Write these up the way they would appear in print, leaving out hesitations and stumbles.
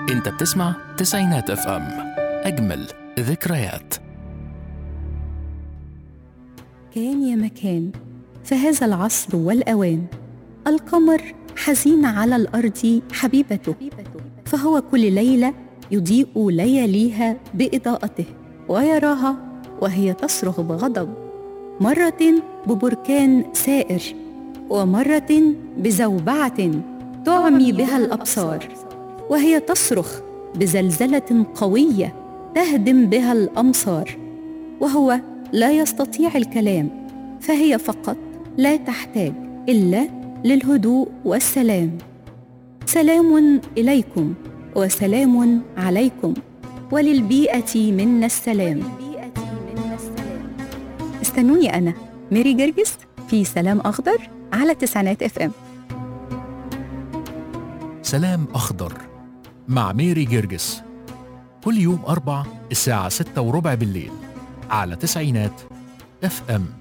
انت بتسمع تسعينات اف ام، اجمل ذكريات. كان يا مكان في هذا العصر والأوان، القمر حزين على الأرض حبيبته، فهو كل ليلة يضيء لياليها بإضاءته، ويراها وهي تصرخ بغضب، مرة ببركان سائر، ومرة بزوبعة تعمي بها الأبصار، وهي تصرخ بزلزلة قوية تهدم بها الأمصار، وهو لا يستطيع الكلام، فهي فقط لا تحتاج إلا للهدوء والسلام. سلام إليكم وسلام عليكم، وللبيئة منا السلام. استنوني أنا ميري جرجس في سلام أخضر على تسعينات اف ام. سلام أخضر مع ميري جرجس، كل يوم 4 الساعة 6:15 بالليل على تسعينات اف ام.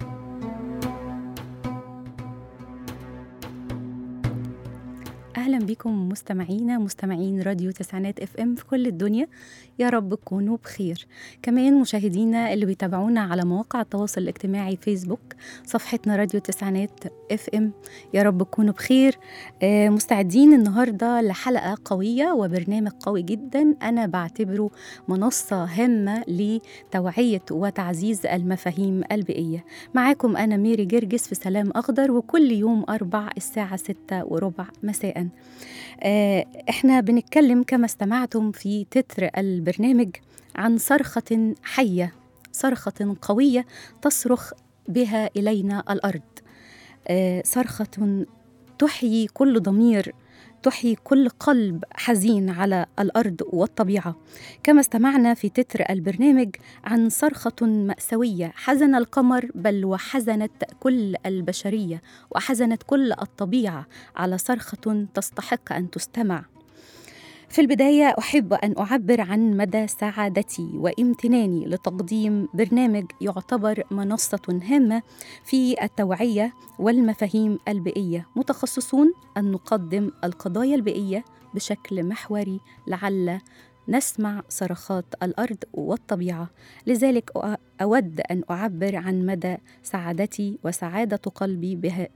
أهلا بكم مستمعين راديو تسعينات اف ام في كل الدنيا، يا رب تكونوا بخير. كمان مشاهدينا اللي بيتابعونا على مواقع التواصل الاجتماعي فيسبوك، صفحتنا راديو تسعينات اف ام، يا رب تكونوا بخير. مستعدين النهاردة لحلقة قوية وبرنامج قوي جدا، أنا بعتبره منصة هامة لتوعية وتعزيز المفاهيم البيئية. معاكم أنا ميري جرجس في سلام أخضر، وكل يوم 4 الساعة 6:15 مساء. احنا بنتكلم كما استمعتم في تتر البرنامج عن صرخة حية، صرخة قوية تصرخ بها إلينا الأرض، صرخة تحيي كل ضمير، تحيي كل قلب حزين على الأرض والطبيعة. كما استمعنا في تتر البرنامج عن صرخة مأساوية حزن القمر، بل وحزنت كل البشرية وحزنت كل الطبيعة على صرخة تستحق أن تستمع. في البداية أحب أن أعبر عن مدى سعادتي وامتناني لتقديم برنامج يعتبر منصة هامة في التوعية والمفاهيم البيئية، متخصصون أن نقدم القضايا البيئية بشكل محوري لعل نسمع صرخات الأرض والطبيعة. لذلك أود أن أعبر عن مدى سعادتي وسعادة قلبي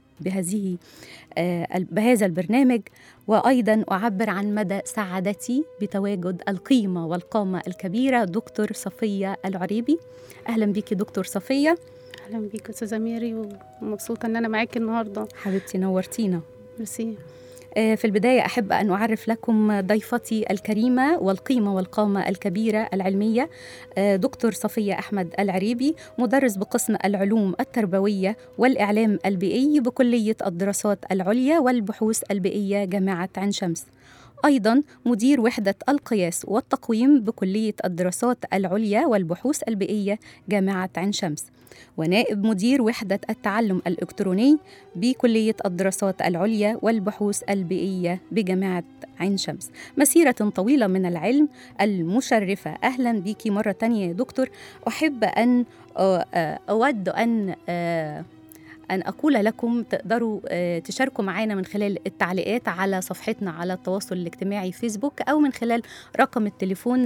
بهذا البرنامج، وأيضا أعبر عن مدى سعادتي بتواجد القيمة والقامة الكبيرة دكتور صفية العريبي. أهلا بيكي دكتور صفية. أهلا بيك أستاذة ميري، ومبسوطة أن أنا معاكي النهاردة. حبيبتي نورتينا. ميرسي. في البداية أحب أن أعرف لكم ضيفتي الكريمة والقيمة والقامة الكبيرة العلمية، دكتور صفية أحمد العريبي، مدرس بقسم العلوم التربوية والإعلام البيئي بكلية الدراسات العليا والبحوث البيئية جامعة عين شمس، أيضاً مدير وحدة القياس والتقويم بكلية الدراسات العليا والبحوث البيئية جامعة عين شمس، ونائب مدير وحدة التعلم الإلكتروني بكلية الدراسات العليا والبحوث البيئية بجامعة عين شمس. مسيرة طويلة من العلم المشرفة. أهلا بيكي مرة تانية يا دكتور. أحب أن أود أن أقول لكم تقدروا تشاركوا معنا من خلال التعليقات على صفحتنا على التواصل الاجتماعي فيسبوك، أو من خلال رقم التليفون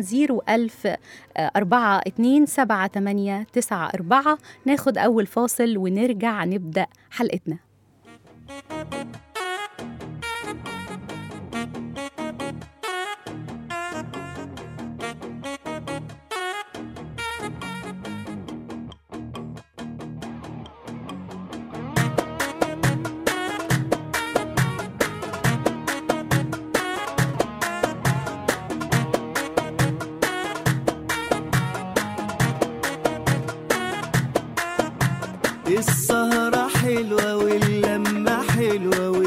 010427894. ناخد أول فاصل ونرجع نبدأ حلقتنا. السهرة حلوة واللمة حلوة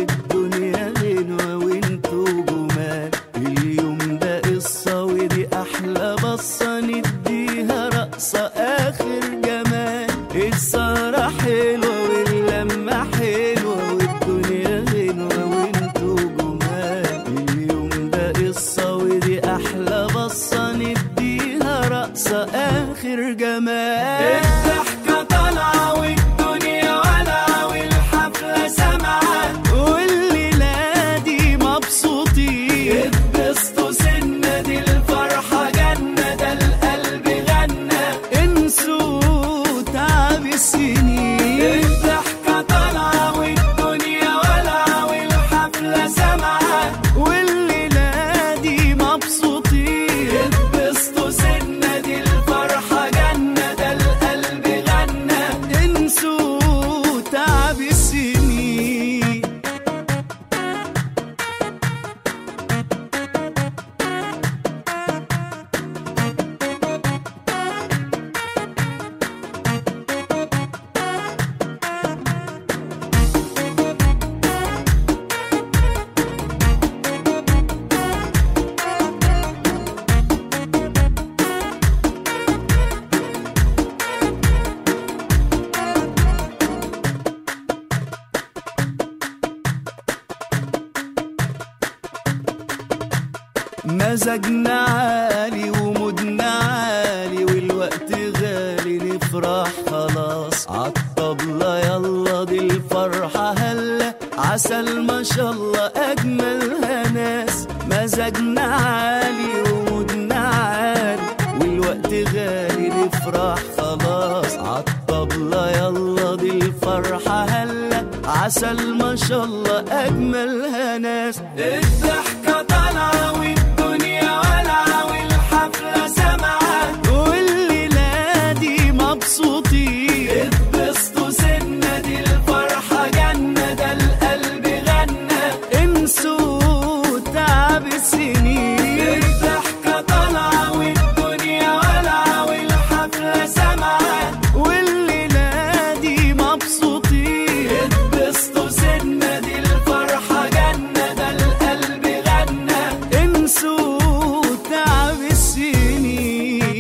مزاجنا عالي ومودنا عالي والوقت غالي نفرح خلاص عالطبلة يلا دي الفرحة هلا عسل ما شاء الله أجملها ناس مزاجنا عالي ومودنا عالي والوقت غالي نفرح خلاص عالطبلة يلا دي الفرحة هلا عسل ما شاء الله أجملها ناس الضحكة طالعة والدنيا والعة والحفلة سمعة والليلة دي مبسوطين اتبسطوا سنة دي الفرحة جنة ده القلب غنى انسوا تعب السنين الضحكة طالعة والدنيا والعة والحفلة سمعة والليلة دي مبسوطين اتبسطوا سنة دي الفرحة جنة ده القلب غنى انسوا تعب السنين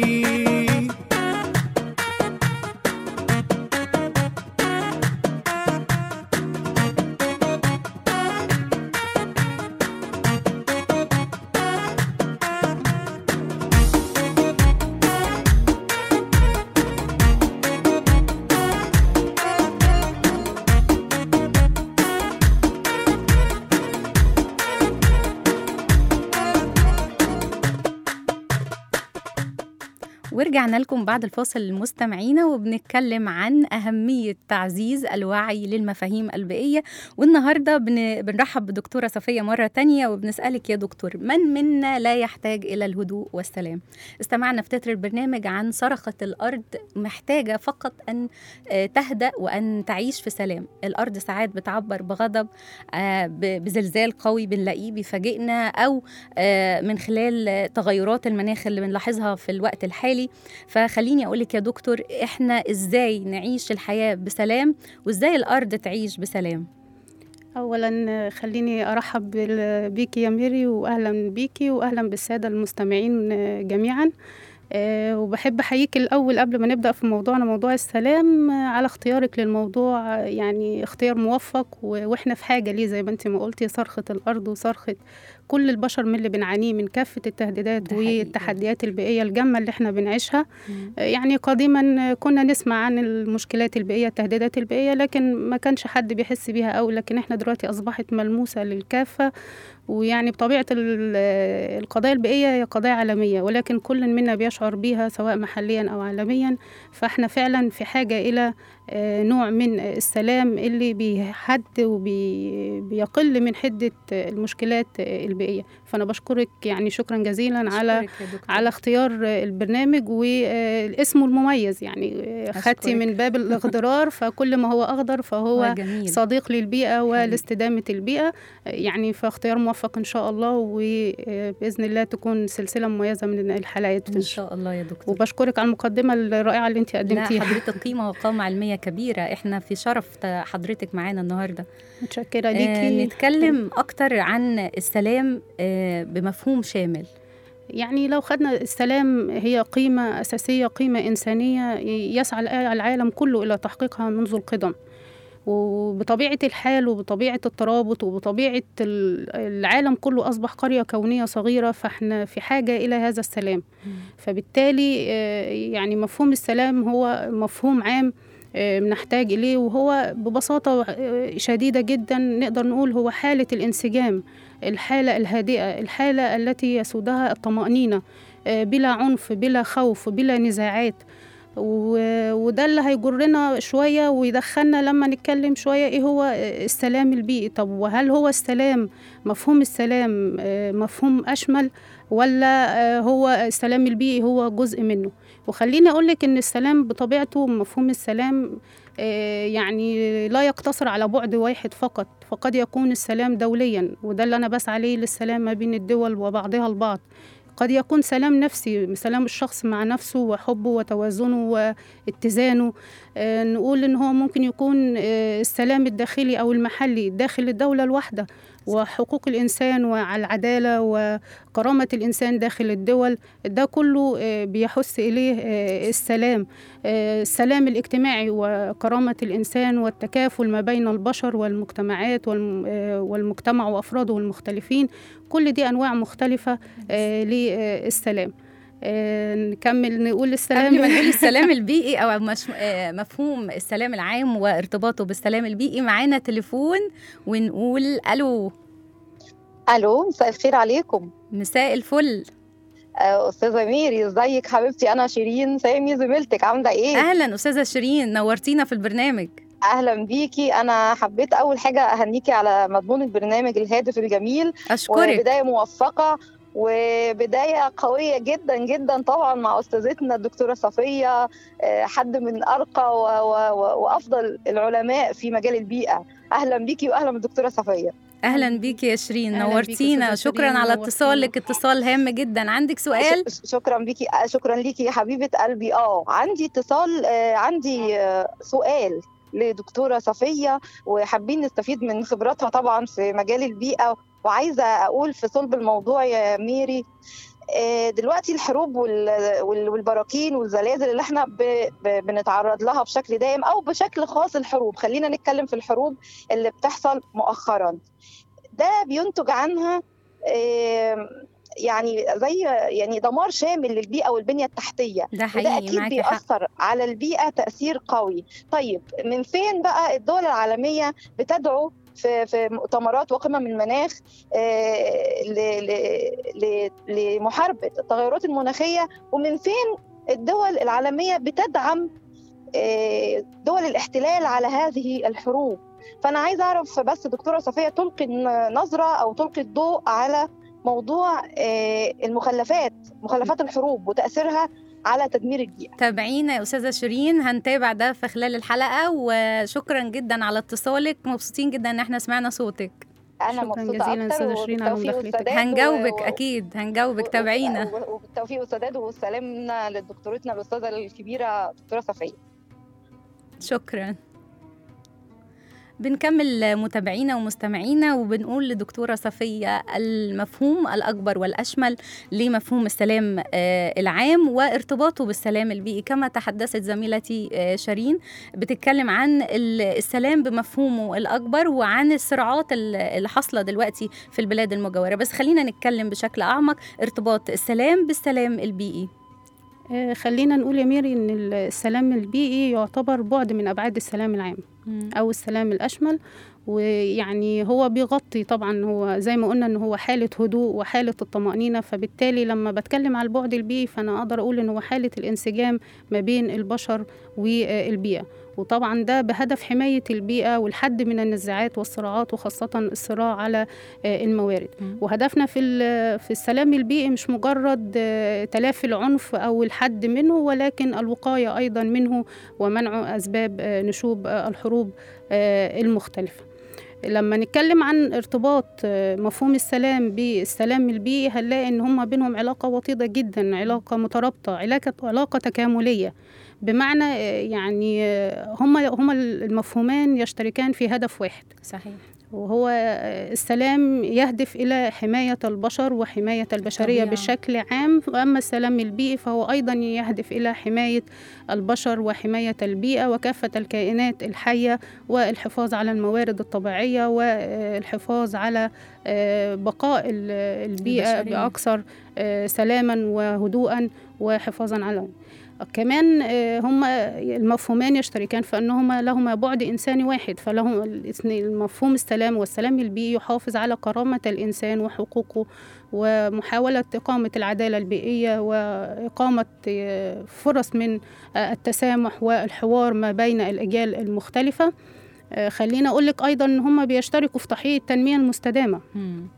ورجعنا لكم بعد الفاصل مستمعينا وبنتكلم عن أهمية تعزيز الوعي للمفاهيم البيئية. والنهاردة بنرحب بدكتورة صفية مرة تانية وبنسألك يا دكتور، من منا لا يحتاج إلى الهدوء والسلام؟ استمعنا في تتر البرنامج عن صرخة الأرض محتاجة فقط أن تهدأ وأن تعيش في سلام. الأرض ساعات بتعبر بغضب، بزلزال قوي بنلاقيه بيفاجئنا، أو من خلال تغيرات المناخ اللي بنلاحظها في الوقت الحالي. فخليني أقولك يا دكتور، إحنا إزاي نعيش الحياة بسلام وإزاي الأرض تعيش بسلام؟ اولا خليني ارحب بيكي يا ميري، واهلا بيكي واهلا بالساده المستمعين جميعا. وبحب احييك الاول قبل ما نبدا في موضوعنا، موضوع السلام، على اختيارك للموضوع. يعني اختيار موفق، واحنا في حاجه ليه زي ما انت ما قلتي، صرخه الارض وصرخه كل البشر من اللي بنعانيه من كافه التهديدات والتحديات البيئيه الجامه اللي احنا بنعيشها. يعني قديما كنا نسمع عن المشكلات البيئيه، التهديدات البيئيه، لكن ما كانش حد بيحس بيها قوي. لكن احنا دلوقتي اصبحت ملموسه للكافه. ويعني بطبيعة القضايا البيئية هي قضايا عالمية، ولكن كل منا بيشعر بيها سواء محليا أو عالميا. فاحنا فعلا في حاجة إلى نوع من السلام اللي بيحد وبيقل من حدة المشكلات البيئية. فأنا بشكرك يعني شكرا جزيلا على اختيار البرنامج والاسم المميز. يعني خدتي من باب الاخضرار، فكل ما هو أخضر فهو صديق للبيئة ولاستدامة البيئة. يعني فاختيار موفق إن شاء الله، وبإذن الله تكون سلسلة مميزة من الحلقات إن شاء الله يا دكتور. وبشكرك على المقدمة الرائعة اللي أنت قدمتيها. لا حضرتك قيمة وقامة علمية كبيرة، إحنا في شرف حضرتك معانا النهاردة. متشكرة ليكي. نتكلم أكتر عن السلام بمفهوم شامل. يعني لو خدنا السلام هي قيمة أساسية، قيمة إنسانية يسعى العالم كله إلى تحقيقها منذ القدم. وبطبيعة الحال وبطبيعة الترابط وبطبيعة العالم كله أصبح قرية كونية صغيرة، فإحنا في حاجة إلى هذا السلام. فبالتالي يعني مفهوم السلام هو مفهوم عام بنحتاج إليه، وهو ببساطة شديدة جدا نقدر نقول هو حالة الانسجام، الحالة الهادئة، الحالة التي يسودها الطمأنينة بلا عنف، بلا خوف، بلا نزاعات. وده اللي هيجرنا شوية ويدخلنا لما نتكلم شوية إيه هو السلام البيئي. طب وهل هو السلام، مفهوم السلام مفهوم أشمل، ولا هو السلام البيئي هو جزء منه؟ وخليني أقولك إن السلام بطبيعته، مفهوم السلام يعني لا يقتصر على بعد واحد فقط، فقد يكون السلام دوليا، وده اللي أنا بسعى عليه، للسلام ما بين الدول وبعضها البعض. قد يكون سلام نفسي، سلام الشخص مع نفسه وحبه وتوازنه واتزانه. نقول إن هو ممكن يكون السلام الداخلي أو المحلي داخل الدولة الواحدة، وحقوق الإنسان والعدالة وكرامة الإنسان داخل الدول. ده كله بيحث إليه السلام الاجتماعي وكرامة الإنسان والتكافل ما بين البشر والمجتمعات والمجتمع وأفراده المختلفين. كل دي أنواع مختلفة للسلام. نكمل نقول السلام قبل ما نقول السلام البيئي أو مفهوم السلام العام وارتباطه بالسلام البيئي. معانا تليفون ونقول ألو. مساء الخير عليكم. مساء الفل. أستاذة ميري، ازيك حبيبتي؟ أنا شيرين سامي زميلتك، عاملة إيه؟ أهلا أستاذة شيرين، نورتينا في البرنامج. أهلا بيكي. أنا حبيت أول حاجة أهنيكي على مضمون البرنامج الهادف الجميل. أشكرك. وبداية موفقة وبداية قوية جدا جدا طبعا مع أستاذتنا الدكتورة صفية، حد من أرقى وأفضل العلماء في مجال البيئة. أهلا بيكي وأهلا بالدكتورة صفية. أهلا بيكي يا شيرين، نورتينا. شكرا على اتصالك، اتصال هام جدا. عندك سؤال؟ شكرا بيكي، شكرا ليكي يا حبيبة قلبي. عندي اتصال، عندي سؤال لدكتورة صفية، وحابين نستفيد من خبراتها طبعا في مجال البيئة. وعايزة أقول في صلب الموضوع يا ميري، دلوقتي الحروب والبراكين والزلازل اللي احنا بنتعرض لها بشكل دائم أو بشكل خاص الحروب، خلينا نتكلم في الحروب اللي بتحصل مؤخرا، ده بينتج عنها يعني دمار شامل للبيئة والبنية التحتية. ده حقيقي، وده أكيد بيأثر على البيئة تأثير قوي. طيب من فين بقى الدول العالمية بتدعو في مؤتمرات وقمم المناخ لمحاربة التغيرات المناخية؟ ومن فين الدول العالمية بتدعم دول الاحتلال على هذه الحروب؟ فأنا عايزة أعرف بس دكتورة صفية تلقي نظرة أو تلقي الضوء على موضوع مخلفات الحروب وتأثيرها على تدمير البيئة. تابعينا يا أستاذة شيرين، هنتابع ده في خلال الحلقة. وشكرا جدا على اتصالك، مبسوطين جدا ان احنا سمعنا صوتك. أنا مبسوطة أكتر، شيرين على مداخلتك. هنجاوبك أكيد، هنجاوبك. تابعينا. وبالتوفيق والسداد والسلام لدكتورتنا الأستاذة الكبيرة دكتورة صفية. شكرا. بنكمل متابعينا ومستمعينا، وبنقول لدكتورة صفية المفهوم الأكبر والأشمل لمفهوم السلام العام وارتباطه بالسلام البيئي. كما تحدثت زميلتي شيرين، بتتكلم عن السلام بمفهومه الأكبر وعن الصراعات اللي حاصلة دلوقتي في البلاد المجاورة. بس خلينا نتكلم بشكل أعمق ارتباط السلام بالسلام البيئي. خلينا نقول يا ميري إن السلام البيئي يعتبر بعد من أبعاد السلام العام أو السلام الأشمل. ويعني هو بيغطي طبعا، هو زي ما قلنا إن هو حالة هدوء وحالة الطمأنينة. فبالتالي لما بتكلم على البعد البيئي فأنا أقدر أقول إن هو حالة الانسجام ما بين البشر والبيئة، وطبعا ده بهدف حماية البيئة والحد من النزاعات والصراعات، وخاصة الصراع على الموارد. وهدفنا في السلام البيئي مش مجرد تلافي العنف أو الحد منه، ولكن الوقاية أيضا منه ومنع أسباب نشوب الحروب المختلفة. لما نتكلم عن ارتباط مفهوم السلام بالسلام البيئي هنلاقي إن هما بينهم علاقة وطيدة جدا، علاقة مترابطة، علاقة تكاملية. بمعنى يعني هما المفهومان يشتركان في هدف واحد. صحيح. وهو السلام يهدف إلى حماية البشر وحماية البشرية بشكل عام. وأما السلام البيئي فهو أيضا يهدف إلى حماية البشر وحماية البيئة وكافة الكائنات الحية، والحفاظ على الموارد الطبيعية، والحفاظ على بقاء البيئة بأكثر سلاما وهدوءا وحفاظا على. كمان هما المفهومان يشتركان في أنهما لهما بعد إنساني واحد. فلهم المفهوم السلام والسلام البيئي يحافظ على كرامة الإنسان وحقوقه، ومحاولة إقامة العدالة البيئية، وإقامة فرص من التسامح والحوار ما بين الأجيال المختلفة. خلينا أقول لك أيضا أن هما بيشتركوا في تحقيق التنمية المستدامة.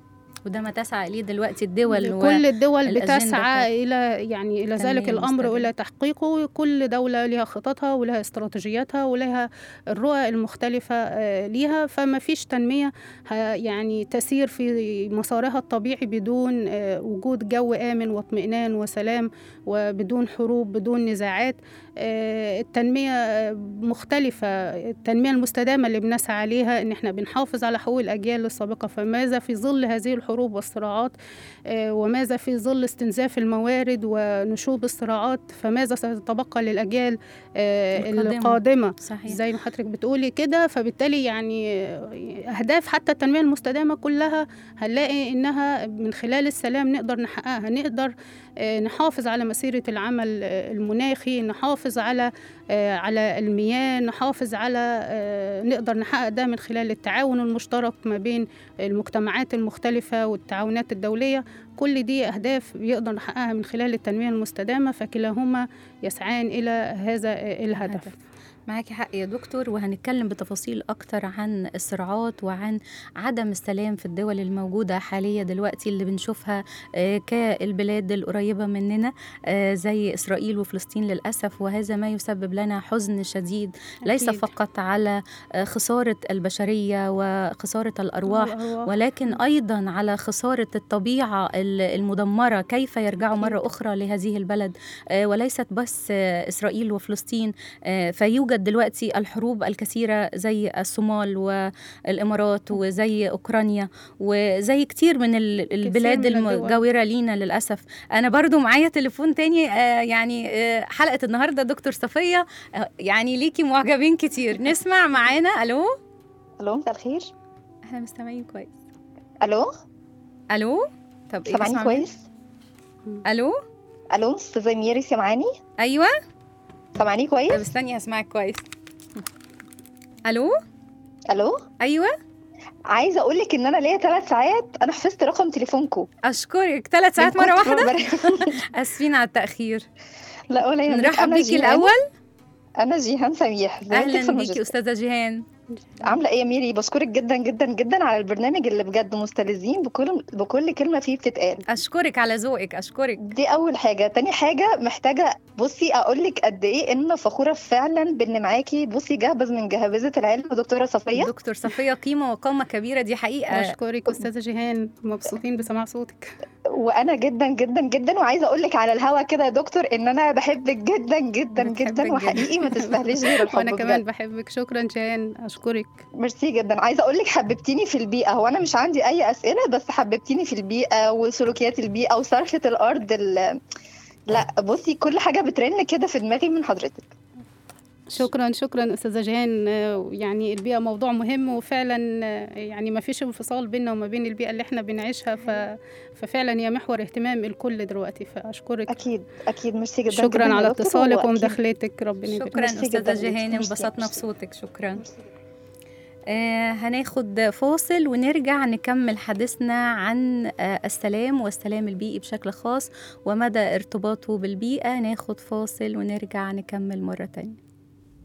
وده ما تسعى إليه دلوقتي الدول، كل الدول الأجندة بتسعى إلى ذلك الأمر وإلى تحقيقه. كل دولة لها خططها ولها استراتيجياتها ولها الرؤى المختلفة ليها، فما فيش تنمية يعني تسير في مسارها الطبيعي بدون وجود جو آمن واطمئنان وسلام، وبدون حروب، بدون نزاعات. التنمية مختلفة. التنمية المستدامة اللي بنسعى عليها إن إحنا بنحافظ على حقوق الأجيال السابقة، فماذا في ظل هذه الحروب والصراعات، وماذا في ظل استنزاف الموارد ونشوب الصراعات، فماذا سيتبقى للأجيال القادمة؟ صحيح. زي ما حضرتك بتقولي كده. فبالتالي يعني أهداف حتى التنمية المستدامة كلها هنلاقي إنها من خلال السلام نقدر نحققها. نقدر نحافظ على مسيرة العمل المناخي، نحافظ على المياه، نحافظ على نقدر نحقق ده من خلال التعاون المشترك ما بين المجتمعات المختلفة والتعاونات الدولية. كل دي أهداف يقدر نحققها من خلال التنمية المستدامة، فكلاهما يسعان إلى هذا الهدف. معاكي حق يا دكتور، وهنتكلم بتفاصيل أكتر عن الصراعات وعن عدم السلام في الدول الموجودة حاليا دلوقتي اللي بنشوفها كالبلاد القريبة مننا زي إسرائيل وفلسطين للأسف. وهذا ما يسبب لنا حزن شديد ليس فقط على خسارة البشرية وخسارة الأرواح، ولكن أيضا على خسارة الطبيعة المدمرة. كيف يرجعوا مرة أخرى لهذه البلد؟ وليست بس إسرائيل وفلسطين، فيوجد دلوقتي الحروب الكثيرة زي الصومال والإمارات وزي أوكرانيا وزي كتير من البلاد المجاورة لينا للأسف. أنا برضو معايا تليفون تاني. يعني حلقة النهاردة دكتور صفية يعني ليكي معجبين كتير. نسمع معانا. ألو مساء الخير. احنا مستمعين كويس. ألو طب ايه سامعني كويس؟ ألو أستاذة ميري سامعاني؟ أيوة سامعني كويس؟ طب استني هسمعك كويس. ألو أيوة. عايزة أقولك إن أنا ليا 3 ساعات أنا حفظت رقم تليفونكو. أشكرك. 3 ساعات مرة واحدة؟ أسفين على التأخير. لا ولا يهمك. نرحب بيكي الأول. أنا جيهان سميح. أهلا بيكي أستاذة جيهان. عاملة إيه يا ميري؟ بشكرك جدا جدا جدا على البرنامج اللي بجد مستلذين بكل كلمة فيه بتتقال. أشكرك على ذوقك. أشكرك. دي أول حاجة. تاني حاجة محتاجة بصي أقولك قد إيه إن فخورة فعلا بإن معاكي بصي جهبذ من جهابذة العلم دكتورة صفية. دكتور صفية قيمة وقامة كبيرة، دي حقيقة. أشكرك أستاذة جيهان، مبسوطين بسماع صوتك. وأنا جدا جدا جدا، وعايزة أقولك على الهوا كده يا دكتور إن أنا بحبك جدا جدا جدا، وحقيقي ما تستاهليش غير الحب. وأنا كمان بحبك. شكرا جيهان، أشكرك. ميرسي جدا. عايزة أقولك حببتيني في البيئة. هو أنا مش عندي أي أسئلة، بس حببتيني في البيئة وسلوكيات البيئة وصرخة الأرض. لا بصي كل حاجة بترن كده في دماغي من حضرتك. شكرا أستاذة جيهان. يعني البيئة موضوع مهم، وفعلا يعني ما فيش انفصال بيننا وما بين البيئة اللي احنا بنعيشها، ففعلا هي محور اهتمام الكل دلوقتي. فأشكرك. أكيد ميرسي جدا. شكرا على اتصالك ومداخلتك. ربنا يبارك. شكرا أستاذة جيهان، انبسطنا بصوتك. شكرا. هناخد فاصل ونرجع نكمل حديثنا عن السلام والسلام البيئي بشكل خاص ومدى ارتباطه بالبيئة. ناخد فاصل ونرجع نكمل مرة تانية.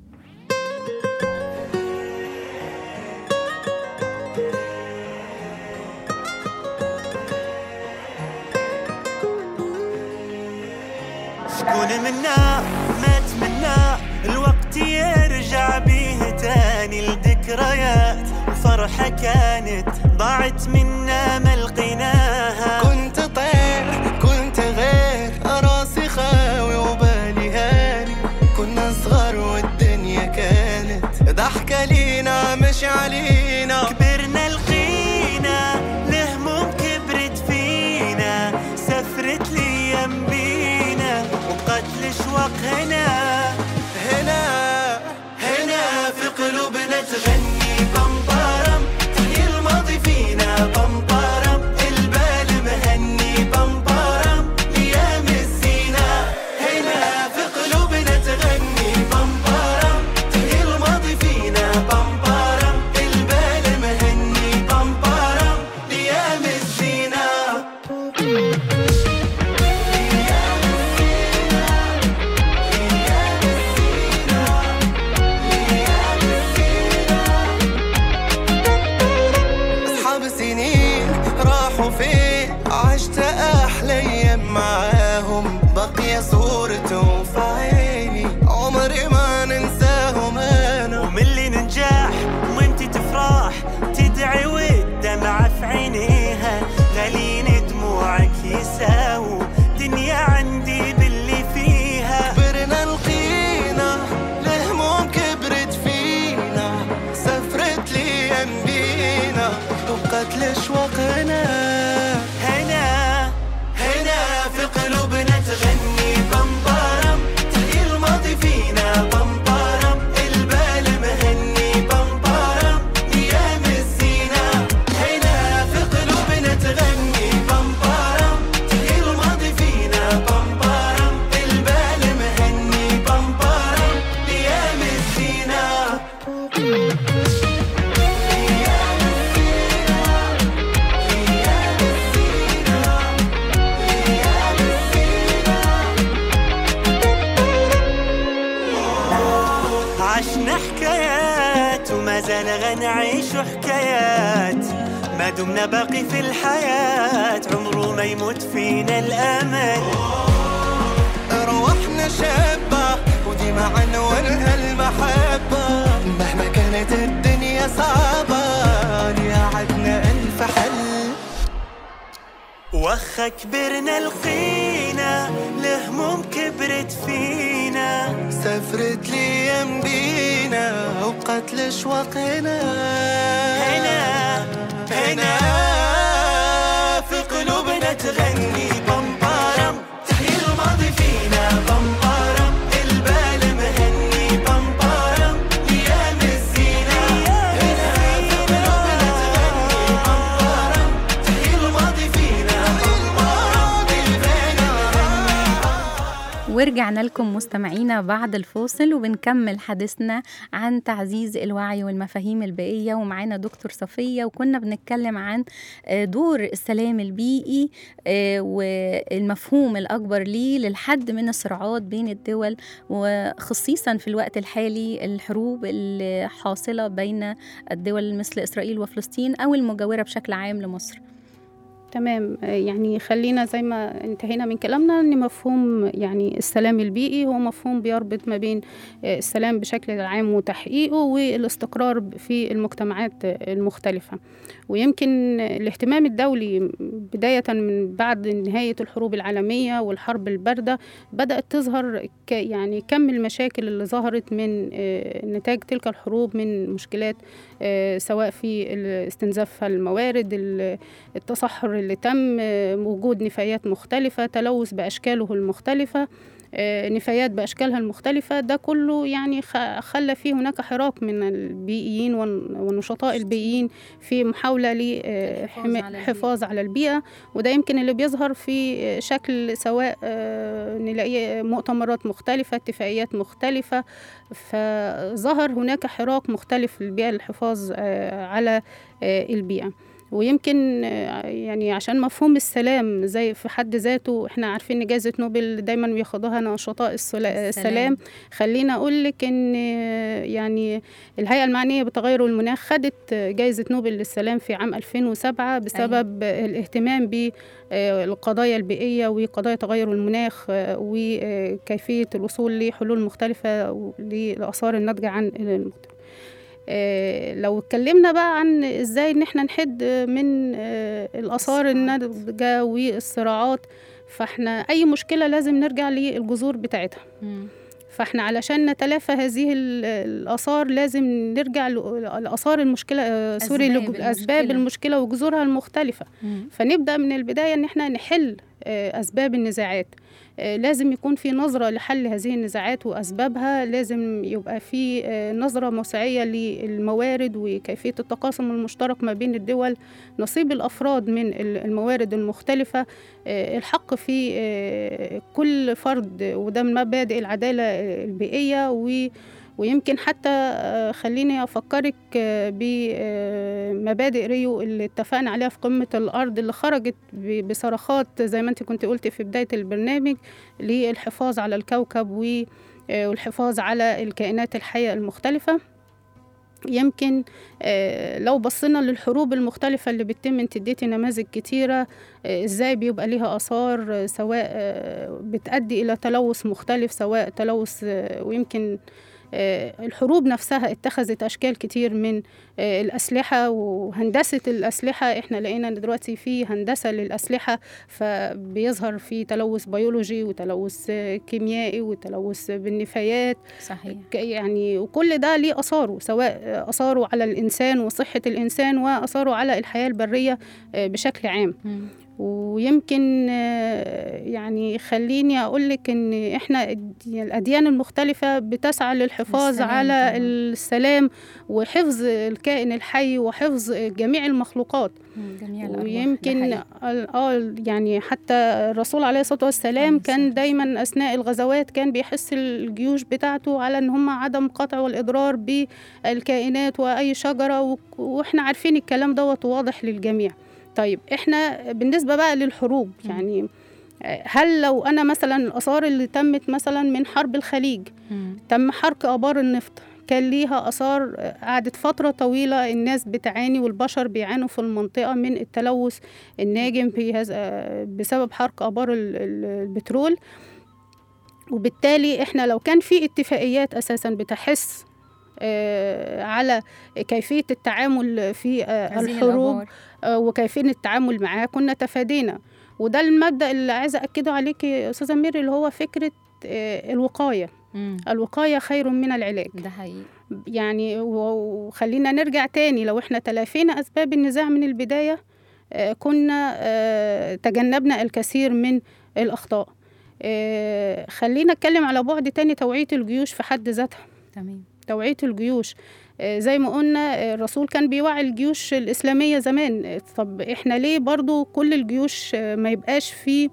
شكون منا ما تمنى الوقت يرجع بيه تاني الذكريات، وفرحة كانت ضاعت منا ما لقيناها. كنت طير كنت غير، راسي خاوي وبالي هاني. كنا صغار والدنيا كانت ضحكة لينا مش علينا. كبرنا لقينا الهموم كبرت فينا، سفرت ليام بينا وبقت الأشواق هنا في قلوبنا تغني. بمطرم تحيي الماضي فينا، بمطرم راحوا فيه عشت أحلى أيام معاهم بقي صورته في عيني عمري ما ننساهم أنا. ومن اللي ننجح وانتي تفرح تدعي والدمعة في عينيها غالين دموعك يساووا دنيا عندي باللي فيها. كبرنا لقينا الهموم كبرت فينا سافرت لي يمدينا وبقت لشوقنا هنا في قلوبنا تغني بمبارم تحيي الماضي فينا بمبارم البال مهني بمبارم ايام الزينة. هنا في قلوبنا تغني بمبارم تحيي الماضي فينا بمبارم البال مهني بمبارم ايام الزينة. عشنا حكايات وما زال غنعيش حكايات ما دمنا باقي في الحياة عمره ما يموت فينا الأمل. روحنا شابة وديما عنوانها المحبة مهما كانت الدنيا صعبة ليعدنا ألف حل. وخا كبرنا لقينا الهموم كبرت فينا سافرت لي يمدينا وبقت لشوقنا هنا في قلوبنا تغني بمبارم تحيي الماضي فينا بمبارم البال مهني بمبارم ايام الزينة. هنا في قلوبنا تغني بمبارم تحيي الماضي فينا بمبارم البال مهني. ورجعنا لكم مستمعينا بعد الفاصل وبنكمل حديثنا عن تعزيز الوعي والمفاهيم البيئية ومعانا دكتور صفية وكنا بنتكلم عن دور السلام البيئي والمفهوم الأكبر ليه للحد من الصراعات بين الدول وخصيصا في الوقت الحالي الحروب الحاصلة بين الدول مثل إسرائيل وفلسطين أو المجاورة بشكل عام لمصر. تمام. يعني خلينا زي ما انتهينا من كلامنا ان مفهوم يعني السلام البيئي هو مفهوم بيربط ما بين السلام بشكل عام وتحقيقه والاستقرار في المجتمعات المختلفة. ويمكن الاهتمام الدولي بداية من بعد نهاية الحروب العالمية والحرب الباردة بدأت تظهر يعني كم المشاكل اللي ظهرت من نتاج تلك الحروب من مشكلات سواء في استنزاف الموارد التصحر اللي تم وجود نفايات مختلفة تلوث بأشكاله المختلفة نفايات بأشكالها المختلفة. ده كله يعني خلى فيه هناك حراك من البيئيين والنشطاء البيئيين في محاولة للحفاظ على البيئة. وده يمكن اللي بيظهر في شكل سواء نلاقي مؤتمرات مختلفة اتفاقيات مختلفة فظهر هناك حراك مختلف في البيئة للحفاظ على البيئة. ويمكن يعني عشان مفهوم السلام زي في حد ذاته احنا عارفين ان جائزة نوبل دايما بياخدوها نشطاء السلام. خلينا اقول لك ان يعني الهيئة المعنية بتغير المناخ خدت جائزة نوبل للسلام في عام 2007 بسبب الاهتمام بالقضايا البيئية وقضايا تغير المناخ وكيفية الوصول لحلول مختلفة للآثار الناتجة عن المجتمع. لو اتكلمنا بقى عن ازاي ان احنا نحد من الآثار الناتجة والصراعات فاحنا اي مشكلة لازم نرجع للجذور بتاعتها. فاحنا علشان نتلافى هذه الآثار لازم نرجع لآثار المشكلة أسباب المشكلة وجذورها المختلفة. فنبدأ من البداية ان احنا نحل أسباب النزاعات. لازم يكون في نظرة لحل هذه النزاعات وأسبابها. لازم يبقى في نظرة موسعية للموارد وكيفية التقاسم المشترك ما بين الدول نصيب الأفراد من الموارد المختلفة الحق في كل فرد وده من مبادئ العدالة البيئية. ويمكن حتى خليني أفكرك بمبادئ ريو اللي اتفقنا عليها في قمة الأرض اللي خرجت بصرخات زي ما أنت كنت قلت في بداية البرنامج للحفاظ على الكوكب والحفاظ على الكائنات الحية المختلفة. يمكن لو بصينا للحروب المختلفة اللي بتتم، انت اديتي نماذج كتيرة ازاي بيبقى ليها آثار، سواء بتؤدي إلى تلوث مختلف، سواء تلوث ويمكن الحروب نفسها اتخذت أشكال كتير من الأسلحة وهندسة الأسلحة. احنا لقينا ان دلوقتي في هندسة للأسلحة، فبيظهر في تلوث بيولوجي وتلوث كيميائي وتلوث بالنفايات. صحيح. يعني وكل ده ليه أثاره، سواء أثاره على الإنسان وصحة الإنسان وأثاره على الحياة البرية بشكل عام. ويمكن يعني خليني أقولك إن إحنا الأديان المختلفة بتسعى للحفاظ على السلام وحفظ الكائن الحي وحفظ جميع المخلوقات. ويمكن يعني حتى الرسول عليه الصلاة والسلام كان دايما أثناء الغزوات كان بيحث الجيوش بتاعته على إن هم عدم قطع والإضرار بالكائنات وأي شجرة، وإحنا عارفين الكلام دوت واضح للجميع. طيب احنا بالنسبة بقى للحروب، يعني هل لو أنا مثلا الآثار اللي تمت مثلا من حرب الخليج، تم حرق آبار النفط، كان ليها آثار قعدت فترة طويلة الناس بتعاني والبشر بيعانوا في المنطقة من التلوث الناجم بسبب حرق آبار البترول. وبالتالي احنا لو كان في اتفاقيات أساسا بتحث على كيفية التعامل في الحروب وكيفية التعامل معها كنا تفادينا. وده المبدأ اللي عايزة أكده عليك يا أستاذة ميري، اللي هو فكرة الوقاية. الوقاية خير من العلاج. ده حقيقي. يعني وخلينا نرجع تاني، لو احنا تلافينا أسباب النزاع من البداية كنا تجنبنا الكثير من الأخطاء. خلينا نتكلم على بعد تاني، توعية الجيوش في حد ذاتها. تمام. توعية الجيوش زي ما قلنا الرسول كان بيوعي الجيوش الإسلامية زمان. طب إحنا ليه برضو كل الجيوش ما يبقاش في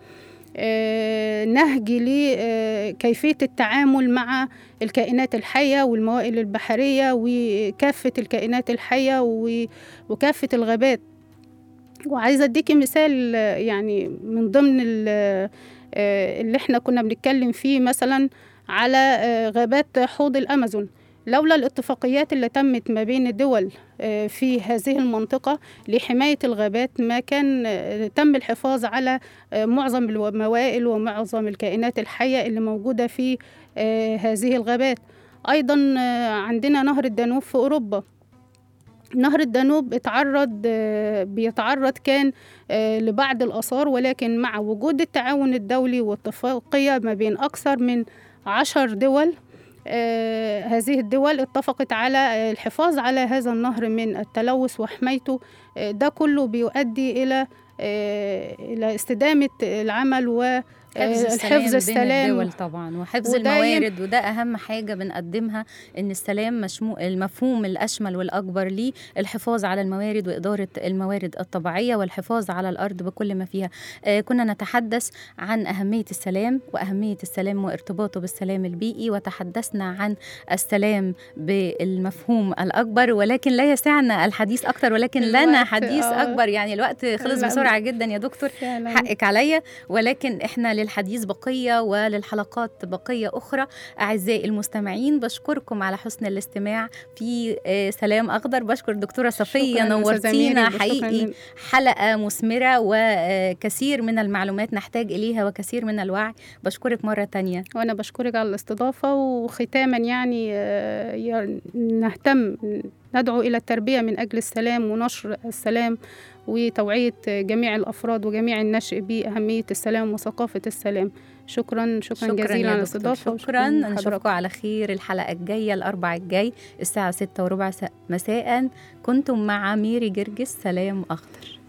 نهج لكيفية التعامل مع الكائنات الحية والموائل البحرية وكافة الكائنات الحية وكافة الغابات؟ وعايزة أديكي مثال يعني من ضمن اللي إحنا كنا بنتكلم فيه، مثلا على غابات حوض الأمازون. لولا الاتفاقيات اللي تمت ما بين الدول في هذه المنطقة لحماية الغابات ما كان تم الحفاظ على معظم الموائل ومعظم الكائنات الحية اللي موجودة في هذه الغابات. أيضا عندنا نهر الدانوب في أوروبا. نهر الدانوب بيتعرض كان لبعض الآثار، ولكن مع وجود التعاون الدولي واتفاقية ما بين أكثر من 10 دول، هذه الدول اتفقت على الحفاظ على هذا النهر من التلوث وحمايته. ده كله بيؤدي إلى استدامة العمل وحفظ السلام بين الدول طبعا، وحفظ الموارد. وده أهم حاجة بنقدمها، إن السلام المفهوم الأشمل والأكبر ليه الحفاظ على الموارد وإدارة الموارد الطبيعية والحفاظ على الأرض بكل ما فيها. كنا نتحدث عن أهمية السلام وأهمية السلام وارتباطه بالسلام البيئي، وتحدثنا عن السلام بالمفهوم الأكبر، ولكن لا يسعنا الحديث أكتر، ولكن لنا حديث أكبر. يعني الوقت خلص بسرعة جدا يا دكتور، حقك عليا، ولكن إحنا للحديث بقية وللحلقات بقية أخرى. أعزائي المستمعين، بشكركم على حسن الاستماع في سلام أخضر. بشكر دكتورة صفية، نورتينا حقيقي. حلقة مثمرة وكثير من المعلومات نحتاج إليها وكثير من الوعي. بشكرك مرة تانية. وأنا بشكرك على الاستضافة. وختاما يعني نهتم ندعو إلى التربية من أجل السلام ونشر السلام وتوعية جميع الأفراد وجميع النشء بأهمية السلام وثقافة السلام. شكرا جزيلا على الاستضافة. شكرا. نشوفكم على خير الحلقة الجاية الأربعاء الجاي الساعة 6:15 مساء. كنتم مع ميري جرجس. سلام أخضر.